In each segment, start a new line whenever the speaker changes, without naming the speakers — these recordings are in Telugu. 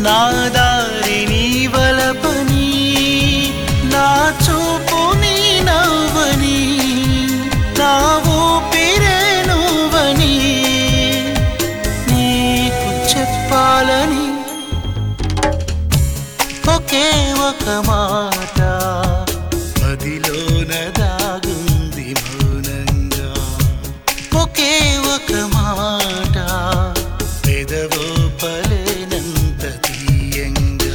నా దారి నీ వలపని, నా చూపు నీ నవ్వని, నా ఊపిరే నువ్వని నీకు చెప్పాలని ఒకే ఒక మాట మదిలోన దాగుంది మౌనంగా. ఒకే ఒక మాట పెదవో పలేనంత తీయంగా.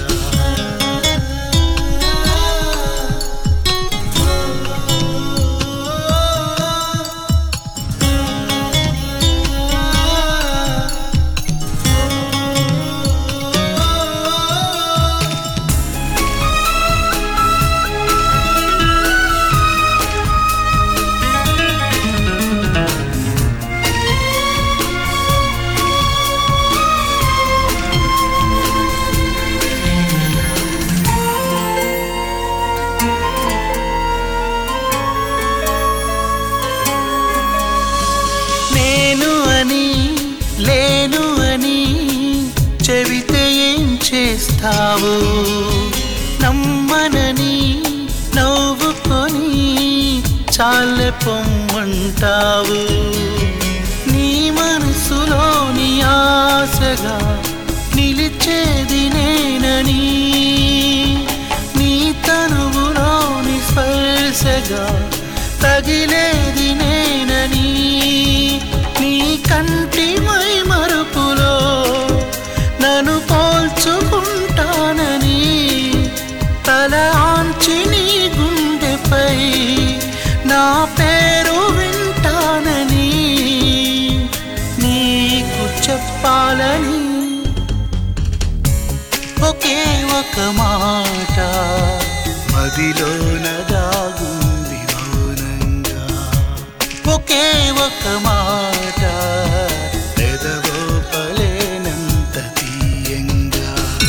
లేను అని చెబితే ఏం చేస్తావు? నమ్మనని నవ్వుకొని చాలే పొమ్మంటావు. నీ మనసులోని ఆశగా నిలిచేది నేనని, నీ తనువులోని స్పర్శగా తగిలేది నేనని, నీ కంటి మై మరుపులో నన్ను పోల్చుకుంటానని, తల ఆంచి నీ గుండెపై నా పేరు వింటానని నీకు చెప్పాలని ఒకే ఒక మాట మదిలోన దాగుంది మౌనంగా. ఒకే ఒక మాట పెదవో పలేనంత తీయంగా.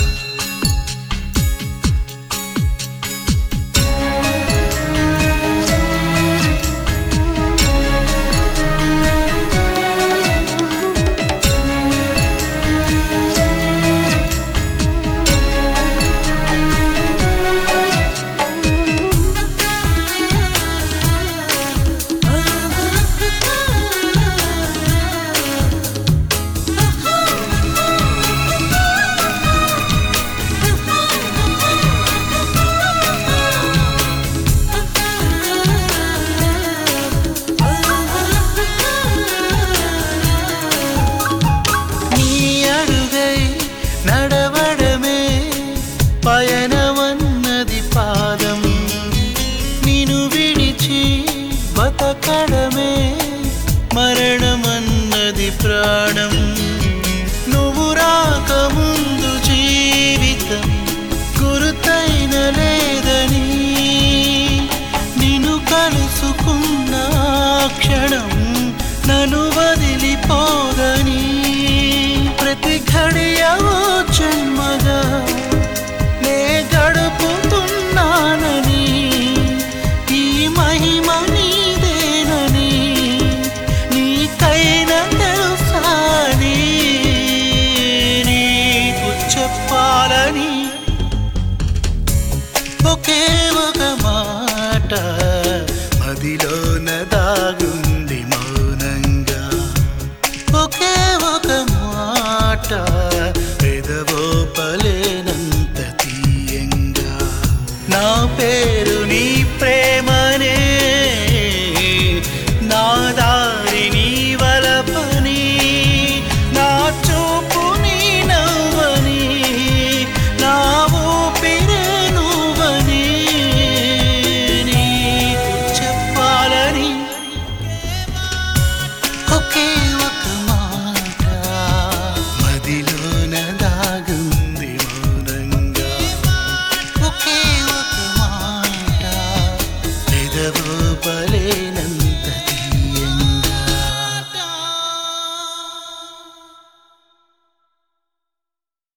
నడవడమే పయనమన్నది పాదం, నిన్ను విడిచి బతకడమే మరణమన్నది ప్రాణం. నువ్వు రాకముందు జీవితం గురుతైన లేదని, నిన్ను కలుసుకున్న క్షణం నన్ను వదిలిపోదని, ప్రతి ఘడియవో జన్మగా నే గడుపుతున్నానని, ఈ మహిమ నీదేనని నీకైనా తెలుసాని నీకు చెప్పాలని ఒకే ఒక మాట